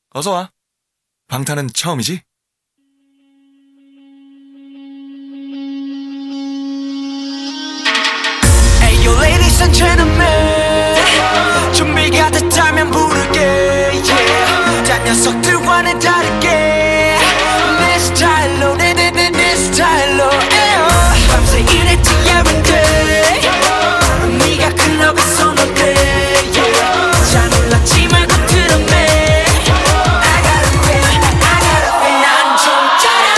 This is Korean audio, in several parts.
어서와. 방탄은 처음이지? Ayo ladies and gentlemen, 준비가 됐다면 부를게, yeah. 딴 녀석들과는 다르게 내 스타일로, 내 스타일로, 밤새 일했지 every day. 네가 클럽에서 놀 때, yeah. 잘 몰랐지 말고 들었네. I gotta feel, 난 좀 짜라.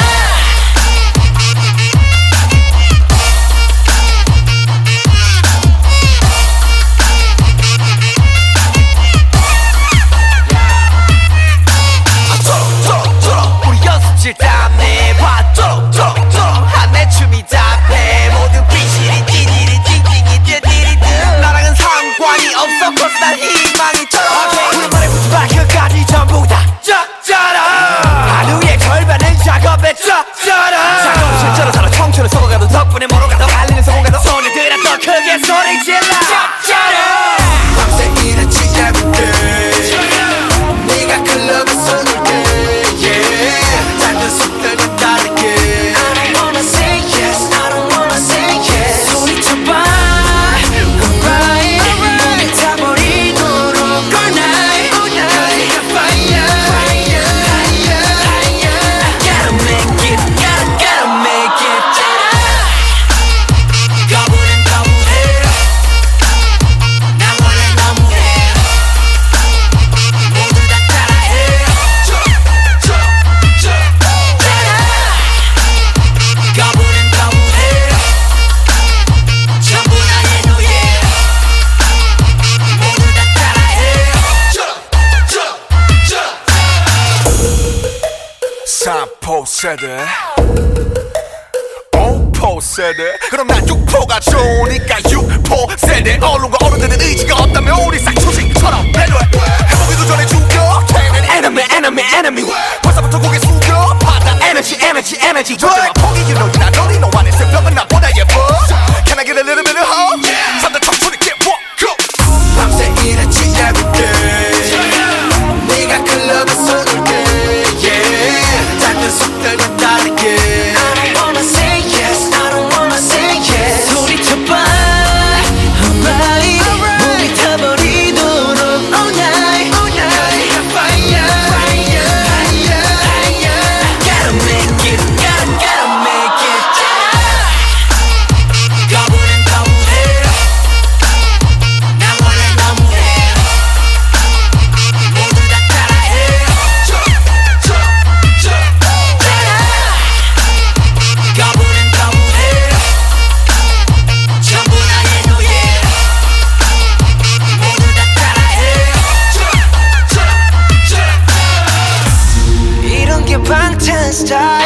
우리 연습실 땀내 봐 한내 춤이 답해 모두 빙실이 찌질이 찡찡이 띠디리드 나랑은 상관이 없어 cause 난 희망이 쩔어 우리만의 후반까지 전부 다 쩍쩔어 하루의 절반은 작업에 쩍쩔어 작업실처럼 살아 청춘을 속아가도 덕분에 멀어가도 달리는 성공가도 손을 들어 더 크게 소리 질러 쩍쩔어 밤새 일했지 every day 네가 클럽에서 놀 때 yeah 단 녀석들은 다르게 I don't wanna say yes I don't wanna say yes 소리쳐봐 alright 몸이 타버리도록 all night 가지가 fire fire higher I gotta make it gotta make it 거부는 거부해 난 원래 너무해 모두 다 따라해 거부는 거부해 전부 다 내 노예 모두 다 따라해 3포 세대 5포 세대 그럼 난 6포가 좋으니까 6포 세대 언론과 어른들은 의지가 없다면 우리 싹초식처럼 배려해 해보기도 전에 죽여 걔는 enemy 벌써부터 고개 숙여 받아 에너지 절대로 포기 you know you're not lonely 너 안에 새벽은 나보다 예뻐 Can I get a little bit of hope? 삶들 청춘이 get walk up 밤새 일했지 every day 네가 클럽에서 놀 때 yeah 단 녀석들과 다르게 I don't wanna say yes I don't wanna say yes 소리쳐봐 alright 몸이 타버리도록 all night 가지가 fire fire higher gotta make it gotta make it 거부는 거부해 난 원래 너무해 모두 다 따라해 거부는 거부해 전부 다 내 노예 모두 다 따라해 이런 게 방탄 스타일